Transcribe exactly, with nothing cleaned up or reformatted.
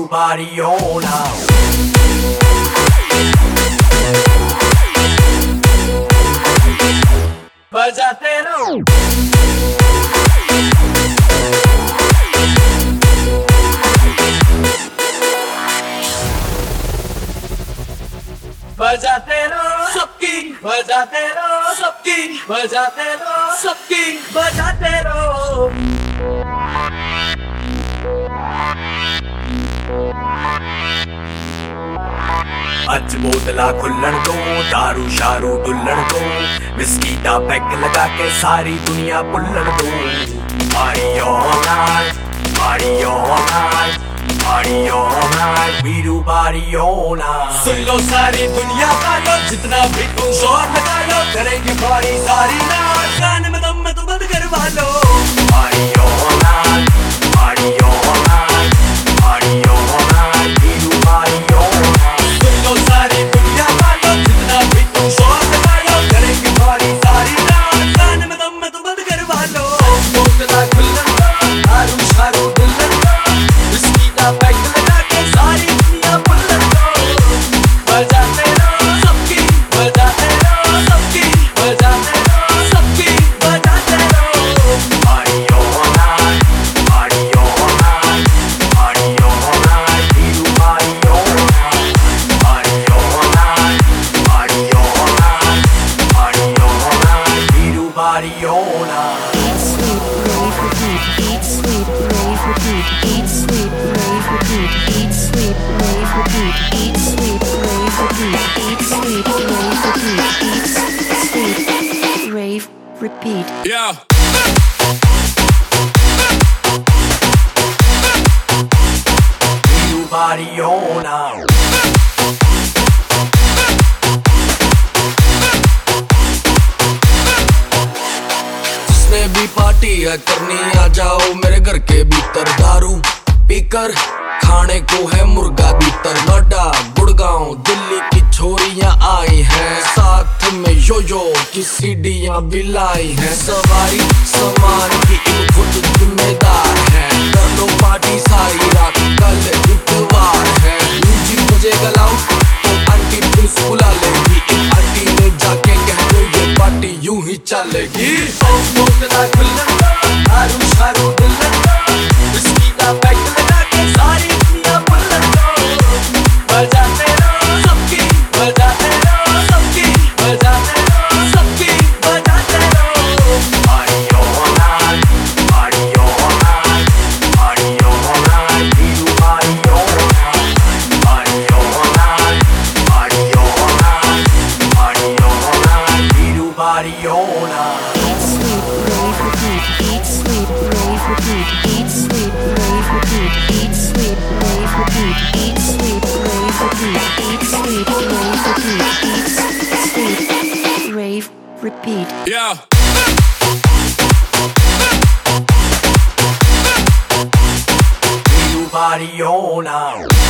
body on now. बजाते रहो बजाते रहो सबकी बजाते रहो सबकी बजाते रहो सबकी बजाते रहो अज बोतला खुल्लन दो दारू शारू डुल्लन दो विस्की दा पैक लगा के सारी दुनिया बुल्लन दो party all night party all night party all night we do party all night सुन लो सारी दुनिया का लो जितना भी तुम शोर लगा लो करेंगे पार्टी सारी रात गाने में दम में तो बंद करवा लो party all night party all night party all night we do party all night सुन लो सारी दुनिया का लो जितना भी तुम शोर लगा लो करेंगे पार्टी सारी रात गाने में दम में तो बंद करवा लो बोतला खुल्लन दो दारू शारू डुल्लन दो विस्की दा पैक लगा के सारी दुनिया बुल्लन दो बजाते रहो सबकी बजाते रहो सबकी बजाते रहो सबकी बजाते रहो party all night party all night party all night we do party all night party all night party all night party all night we do party all night Eat sweet, rave, repeat. Eat sweet, rave, repeat. Eat sweet, rave, repeat. Eat sweet, rave, repeat. Eat sweet, rave, repeat. Eat sweet, rave, repeat. Yeah. We do party on now. जिसने भी party है करनी आ जाओ मेरे घर के भीतर दारू पीकर खाने को है मुर्गा भीतर नोएडा गुड़गांव दिल्ली की छोरियां आई हैं साथ में यो यो की सीढ़ियां भी लाई हैं सवारी सामान की इन खुद जिम्मेदार है कर लो पार्टी सारी रात कल इतवार है म्यूजिक बजेगा लाउड तो आंटी प्लीज बुला लेगी इन आंटी ने जाके कह दो ये पार्टी यूं ही चलेगी बोतला खुल्लन दो दारू शारू डुल्लन दो विस्की दा पैक लगा के सारी दुनिया बुल्लन दो बजाते रहो सबकी बजाते रहो सबकी बजाते रहो सबकी बजाते रहो party all night party all night party all night we do party all night party all night party all night party all night we do party all night Eat sweet, rave, repeat. Eat sweet, rave, repeat. Eat sweet, rave, repeat. Eat sweet, rave, repeat. Eat sweet, rave, repeat. Eat sweet, rave, repeat. Yeah. We do party on now.